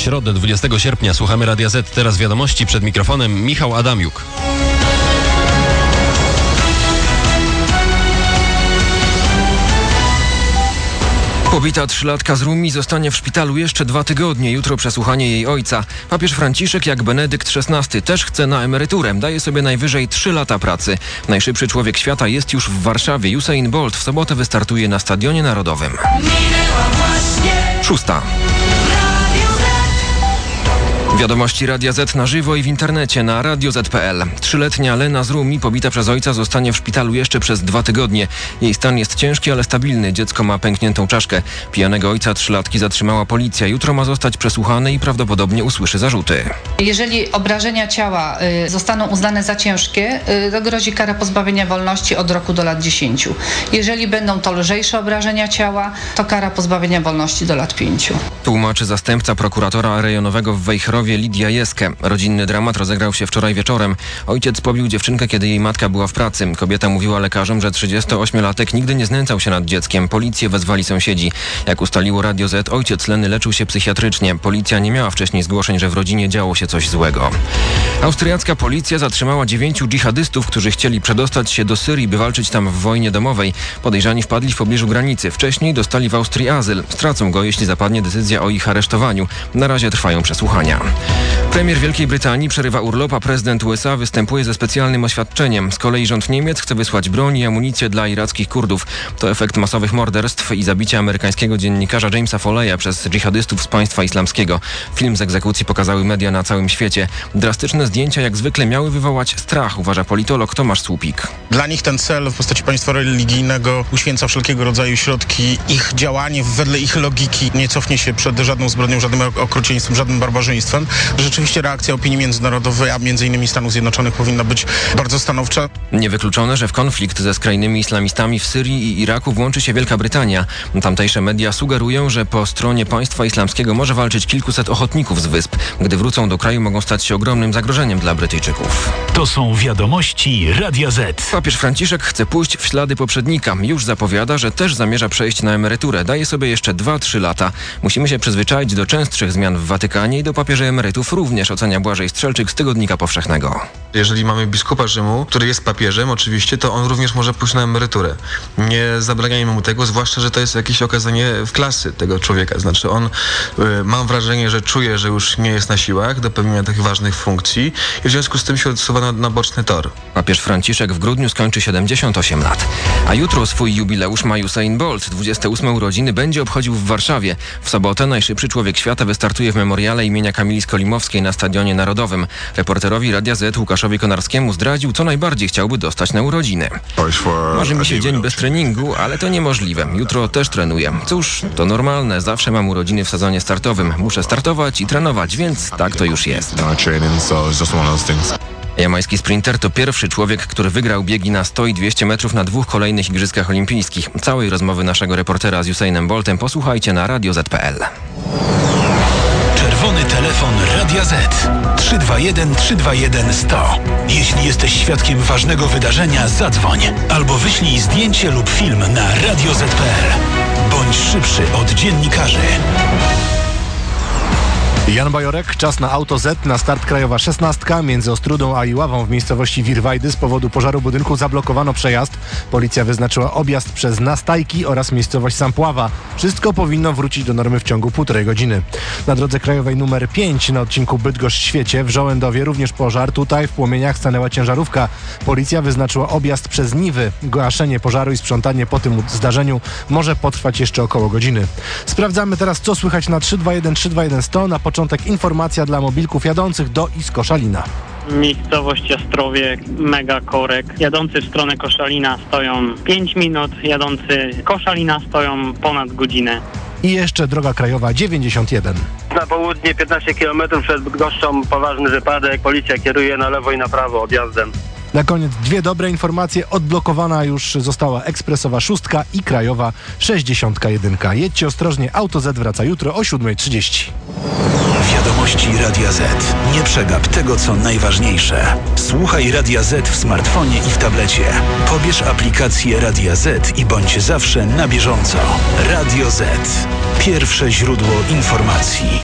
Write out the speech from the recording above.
środę 20 sierpnia słuchamy Radia Z. Teraz wiadomości, przed mikrofonem Michał Adamiuk. Pobita 3-latka z Rumi zostanie w szpitalu jeszcze 2 tygodnie. Jutro przesłuchanie jej ojca. Papież Franciszek, jak Benedykt XVI, też chce na emeryturę. Daje sobie najwyżej 3 lata pracy. Najszybszy człowiek świata jest już w Warszawie. Usain Bolt w sobotę wystartuje na Stadionie Narodowym. 6. Wiadomości Radia Z na żywo i w internecie na radioz.pl. 3-letnia Lena z Rumi, pobita przez ojca, zostanie w szpitalu jeszcze przez 2 tygodnie. Jej stan jest ciężki, ale stabilny. Dziecko ma pękniętą czaszkę. Pijanego ojca 3-latki zatrzymała policja. Jutro ma zostać przesłuchany i prawdopodobnie usłyszy zarzuty. Jeżeli obrażenia ciała zostaną uznane za ciężkie, to grozi kara pozbawienia wolności od roku do lat 10. Jeżeli będą to lżejsze obrażenia ciała, to kara pozbawienia wolności do lat 5. Tłumaczy zastępca prokuratora rejonowego w Wejherowie Lidia Jeskę. Rodzinny dramat rozegrał się wczoraj wieczorem. Ojciec pobił dziewczynkę, kiedy jej matka była w pracy. Kobieta mówiła lekarzom, że 38-latek nigdy nie znęcał się nad dzieckiem. Policję wezwali sąsiedzi. Jak ustaliło Radio Z, ojciec Leny leczył się psychiatrycznie. Policja nie miała wcześniej zgłoszeń, że w rodzinie działo się coś złego. Austriacka policja zatrzymała 9 dżihadystów, którzy chcieli przedostać się do Syrii, by walczyć tam w wojnie domowej. Podejrzani wpadli w pobliżu granicy. Wcześniej dostali w Austrii azyl. Stracą go, jeśli zapadnie decyzja o ich aresztowaniu. Na razie trwają przesłuchania. Premier Wielkiej Brytanii przerywa urlop, a prezydent USA występuje ze specjalnym oświadczeniem. Z kolei rząd Niemiec chce wysłać broń i amunicję dla irackich Kurdów. To efekt masowych morderstw i zabicia amerykańskiego dziennikarza Jamesa Folleya przez dżihadystów z państwa islamskiego. Film z egzekucji pokazały media na całym świecie. Drastyczne zdjęcia jak zwykle miały wywołać strach, uważa politolog Tomasz Słupik. Dla nich ten cel w postaci państwa religijnego uświęca wszelkiego rodzaju środki. Ich działanie wedle ich logiki nie cofnie się przed żadną zbrodnią, żadnym okrucieństwem, żadnym barbarzyństwem. Rzeczywiście reakcja opinii międzynarodowej, a m.in. Stanów Zjednoczonych powinna być bardzo stanowcza. Niewykluczone, że w konflikt ze skrajnymi islamistami w Syrii i Iraku włączy się Wielka Brytania. Tamtejsze media sugerują, że po stronie państwa islamskiego może walczyć kilkuset ochotników z wysp. Gdy wrócą do kraju, mogą stać się ogromnym zagrożeniem dla Brytyjczyków. To są wiadomości Radia Z. Papież Franciszek chce pójść w ślady poprzednika. Już zapowiada, że też zamierza przejść na emeryturę. Daje sobie jeszcze 2-3 lata. Musimy się przyzwyczaić do częstszych zmian w Watykanie i do papieży emerytów również, ocenia Błażej Strzelczyk z Tygodnika Powszechnego. Jeżeli mamy biskupa Rzymu, który jest papieżem oczywiście, to on również może pójść na emeryturę. Nie zabraniajmy mu tego, zwłaszcza, że to jest jakieś okazanie w klasy tego człowieka. Znaczy on, mam wrażenie, że czuje, że już nie jest na siłach do pełnienia tych ważnych funkcji i w związku z tym się odsuwa na boczny tor. Papież Franciszek w grudniu skończy 78 lat. A jutro swój jubileusz ma Usain Bolt. 28 urodziny będzie obchodził w Warszawie. W sobotę najszybszy człowiek świata wystartuje w memoriale imienia Kamili Skolimowskiej na Stadionie Narodowym. Reporterowi Radia Z Łukaszowi Konarskiemu zdradził, co najbardziej chciałby dostać na urodziny. Marzy mi się dzień bez treningu, ale to niemożliwe. Jutro też trenuję. Cóż, to normalne. Zawsze mam urodziny w sezonie startowym. Muszę startować i trenować, więc tak to już jest. Jamański sprinter to pierwszy człowiek, który wygrał biegi na 100 i 200 metrów na 2 kolejnych Igrzyskach Olimpijskich. Całej rozmowy naszego reportera z Usainem Boltem posłuchajcie na radioz.pl. Czerwony telefon Radia Z 321 321 100. Jeśli jesteś świadkiem ważnego wydarzenia, zadzwoń albo wyślij zdjęcie lub film na radioz.pl. Bądź szybszy od dziennikarzy. Jan Bajorek, czas na Auto Z, na start krajowa 16. Między Ostrudą a Iławą w miejscowości Wirwajdy z powodu pożaru budynku zablokowano przejazd. Policja wyznaczyła objazd przez Nastajki oraz miejscowość Sampława. Wszystko powinno wrócić do normy w ciągu 1,5 godziny. Na drodze krajowej numer 5 na odcinku Bydgoszcz-Świecie w Żołędowie również pożar. Tutaj w płomieniach stanęła ciężarówka. Policja wyznaczyła objazd przez Niwy. Gaszenie pożaru i sprzątanie po tym zdarzeniu może potrwać jeszcze około godziny. Sprawdzamy teraz, co słychać na 321 321 100. Na początek informacja dla mobilków jadących do i z Koszalina. Miejscowość Jastrowie, mega korek. Jadący w stronę Koszalina stoją 5 minut, jadący z Koszalina stoją ponad godzinę. I jeszcze droga krajowa 91. Na południe 15 km przed Bydgoszczą poważny wypadek. Policja kieruje na lewo i na prawo odjazdem. Na koniec 2 dobre informacje. Odblokowana już została ekspresowa 6 i krajowa 61. Jedźcie ostrożnie, Auto Z wraca jutro o 7:30. Wiadomości Radia Z. Nie przegap tego, co najważniejsze. Słuchaj Radia Z w smartfonie i w tablecie. Pobierz aplikację Radia Z i bądź zawsze na bieżąco. Radio Z. Pierwsze źródło informacji.